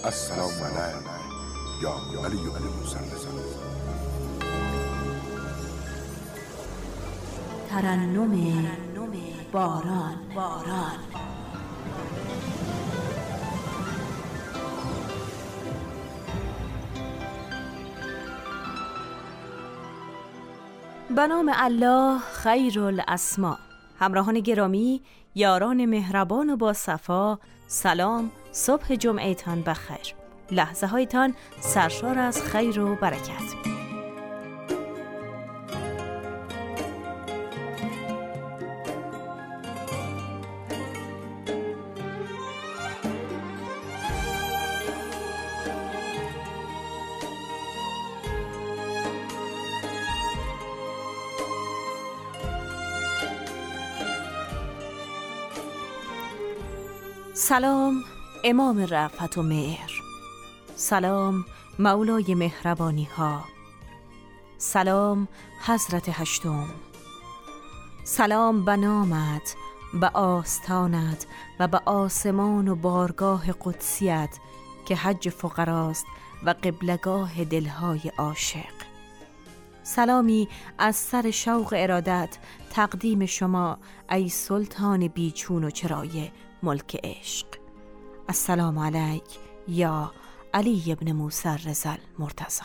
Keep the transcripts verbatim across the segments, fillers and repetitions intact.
السلام علیک یا علی ابن موسی رضا. ترنم باران باران به نام الله خیر الاسما. همراهان گرامی، یاران مهربان و با صفا، سلام. صبح جمعهتان بخیر، لحظه هایتان سرشار از خیر و برکت. سلام امام رأفت و مهر، سلام مولای مهربانی ها، سلام حضرت هشتم، سلام به نامت، به آستانت و به آسمان و بارگاه قدسیت که حج فقراست و قبلگاه دلهای عاشق. سلامی از سر شوق ارادت تقدیم شما ای سلطان بیچون و چرای ملک عشق. السلام علیک یا علی ابن موسی رضا المرتضی.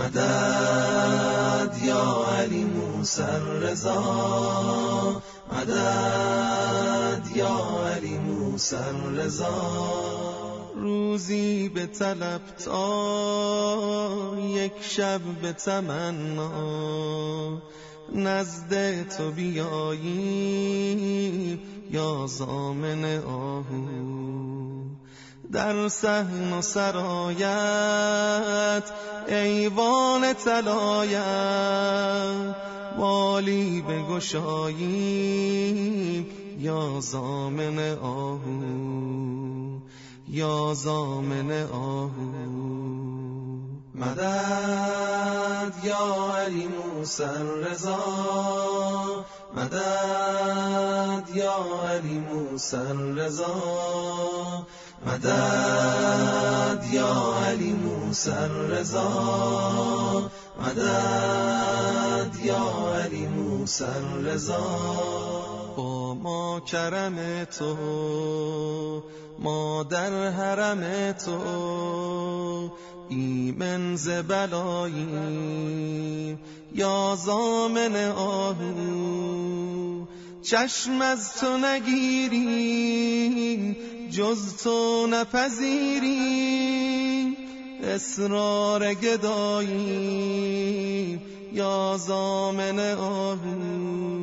مدد یا علی موسی رضا، مدد یا علی موسی رضا. روزی به طلب تا یک شب به تمنا، نزد تو بیاییم یا ضامن آهو. در صحن و سرایت ایوان طلایت، والی بگشاییم یا ضامن آهو، یا ضامن آهو. مدد یا علی موسی رضا، مدد یا علی موسی رضا، مدد یا علی موسی رضا، مدد یا علی موسی رضا. با ما کرم تو، ما در حرم تو، ایمن ز بلاییم یا ضامن آهو. چشم از تو نگیریم، جز تو نپذیریم، اصرار گداییم یا ضامن آهو.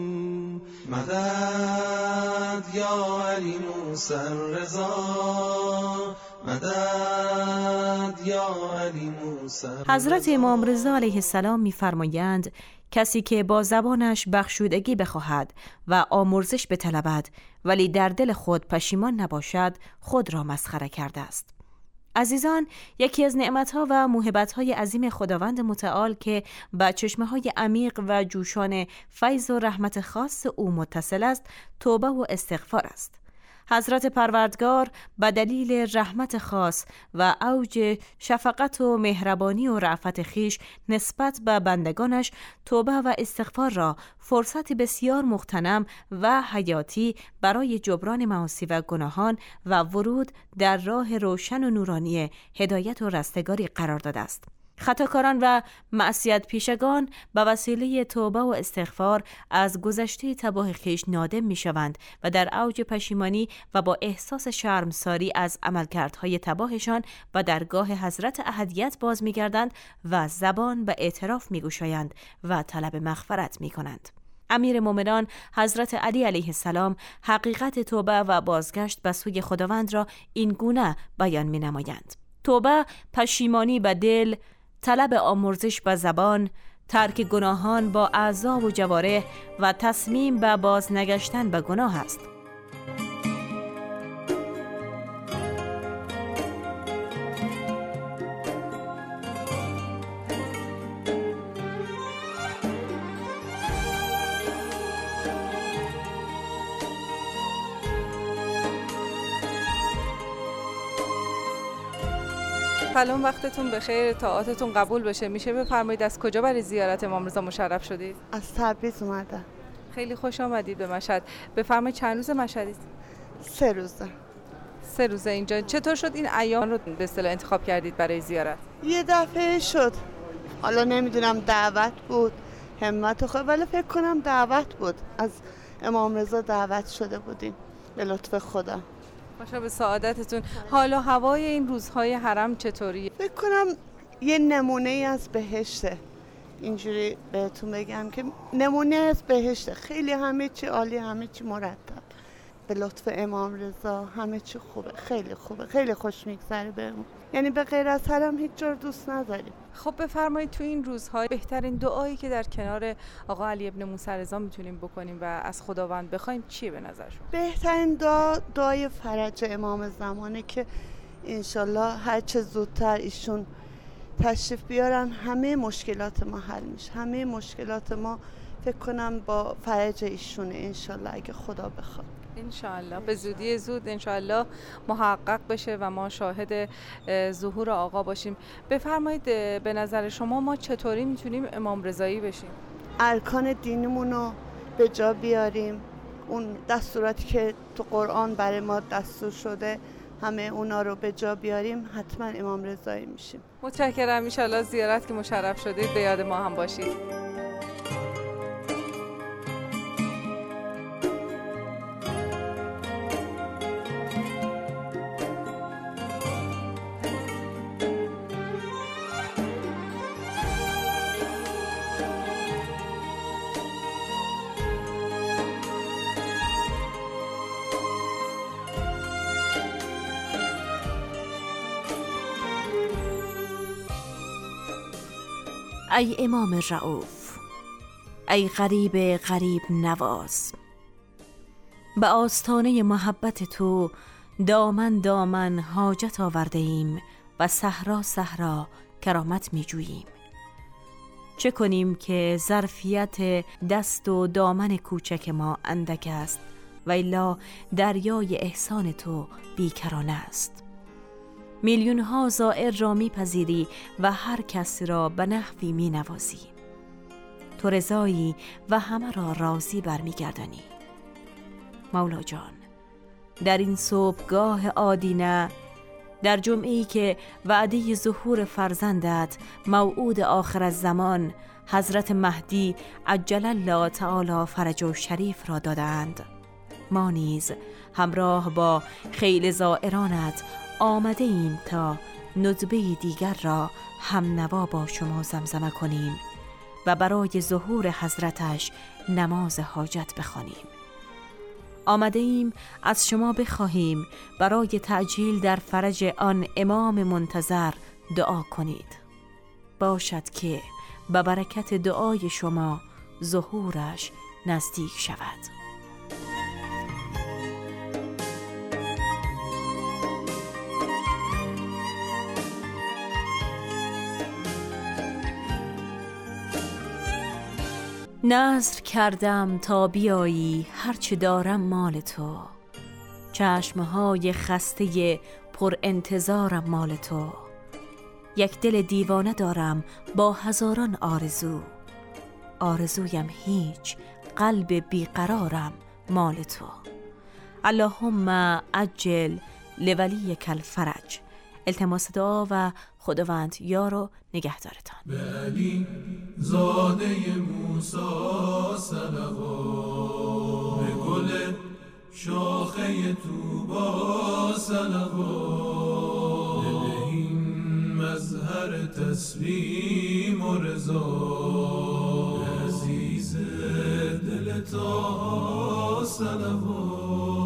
مدد یا علی موسی رضا، مدد یا علی موسی رضا. حضرت امام رضا علیه السلام می‌فرمایند کسی که با زبانش بخشودگی بخواهد و آمرزش بطلبد ولی در دل خود پشیمان نباشد، خود را مسخره کرده است. عزیزان، یکی از نعمت‌ها و موهبت‌های عظیم خداوند متعال که به چشمه‌های عمیق و جوشان فیض و رحمت خاص او متصل است، توبه و استغفار است. حضرت پروردگار به دلیل رحمت خاص و اوج شفقت و مهربانی و رأفت خیش نسبت به بندگانش توبه و استغفار را فرصت بسیار مغتنم و حیاتی برای جبران معاصی و گناهان و ورود در راه روشن و نورانی هدایت و رستگاری قرار داده است. خطاکاران و معصیت پیشگان به وسیله توبه و استغفار از گذشته تباه خویش نادم می شوند و در اوج پشیمانی و با احساس شرمساری از عملکردهای تباهشان و درگاه حضرت احدیت باز می گردند و زبان به اعتراف می گشایند و طلب مغفرت می کنند. امیر مومنان حضرت علی علیه السلام حقیقت توبه و بازگشت به سوی خداوند را این گونه بیان می نمایند: توبه پشیمانی به دل، طلب آمرزش به زبان، ترک گناهان با اعضا و جوارح و تصمیم به بازنگشتن به گناه است. سلام، وقتتون بخیر، طاعاتتون قبول بشه. میشه بفرمایید از کجا برای زیارت امام رضا مشرف شدید؟ از تبریز اومدم. خیلی خوش آمدید به مشهد. بفرمایید چند روز مشهدید؟ سه روزه. سه روزه اینجا. چطور شد این ایام رو به اصطلاح انتخاب کردید برای زیارت؟ یه دفعه شد. حالا نمیدونم دعوت بود، همت خود، ولی فکر کنم دعوت بود. از امام رضا دعوت شده بودیم به لطف خدا. باشه به سعادتتون. حالا هوای این روزهای حرم چطوریه؟ فکر کنم یه نمونه ای از بهشته. اینجوری بهتون بگم که نمونه از بهشته. خیلی همه چی عالی، همه چی مرتب. به لطف امام رضا همه چی خوبه، خیلی خوبه، خیلی خوش میگذره بهمون. یعنی به غیر از حرم هیچ جور دوست نداریم. خب بفرمایید تو این روزها بهترین دعایی که در کنار آقا علی ابن موسی رضا میتونیم بکنیم و از خداوند بخوایم چیه به نظر شما؟ بهترین دعا دعای فرج امام زمانه که انشالله هر چه زودتر ایشون تشریف بیارن همه مشکلات ما حل میشه. همه مشکلات ما فکر کنم با فرج ایشونه انشالله اگه خدا بخواد. انشالله به زودی زود انشالله محقق بشه و ما شاهد ظهور آقا باشیم. بفرمایید به نظر شما ما چطوری میتونیم امام رضایی بشیم؟ ارکان دینمون رو به جا بیاریم، اون دستوراتی که تو قرآن برای ما دستور شده همه اونا رو به جا بیاریم، حتما امام رضایی میشیم. متشکرم. انشالله زیارت که مشرف شدید به یاد ما هم باشید. ای امام رؤوف، ای غریب غریب نواز، به آستانه محبت تو دامن دامن حاجت آورده ایم و صحرا صحرا کرامت می جوییم. چه کنیم که ظرفیت دست و دامن کوچک ما اندک است و الا دریای احسان تو بیکرانه است. میلیون ها زائر را می پذیری و هر کس را به نحوی می نوازی. تو رضایی و همه را راضی برمیگردانی. مولا جان، در این صبحگاه آدینه، در جمعه‌ای که وعده ظهور فرزندت موعود آخر الزمان حضرت مهدی عجل الله تعالی فرجه شریف را دادند، ما نیز همراه با خیل زائرانت آمده ایم تا ندبه دیگر را هم نوا با شما زمزمه کنیم و برای ظهور حضرتش نماز حاجت بخوانیم. آمده ایم از شما بخواهیم برای تعجیل در فرج آن امام منتظر دعا کنید. باشد که به برکت دعای شما ظهورش نزدیک شود. نذر کردم تا بیایی هرچه دارم مال تو، چشمهای خسته پر انتظارم مال تو. یک دل دیوانه دارم با هزاران آرزو، آرزویم هیچ، قلب بیقرارم مال تو. اللهم عجل لولیک الفرج. التماس دعا و خداوند یار و نگهدارتان. به علی زاده موسی صلوات، به گل شاخه طوبی صلوات، به این مظهر تسلیم و رضا، به عزیز دل طه صلوات.